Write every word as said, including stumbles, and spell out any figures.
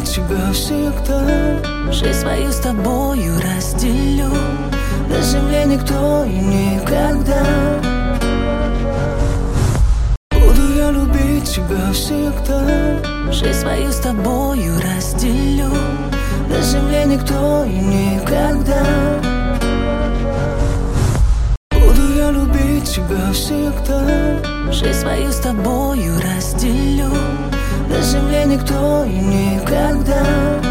тебя всегда. Жизнь свою с тобою разделю. На земле никто и никогда. Буду я любить тебя всегда. Жизнь свою с тобою разделю. На земле никто и никогда. Буду я любить тебя всегда. Жизнь свою с тобою разделю. На земле никто и никогда.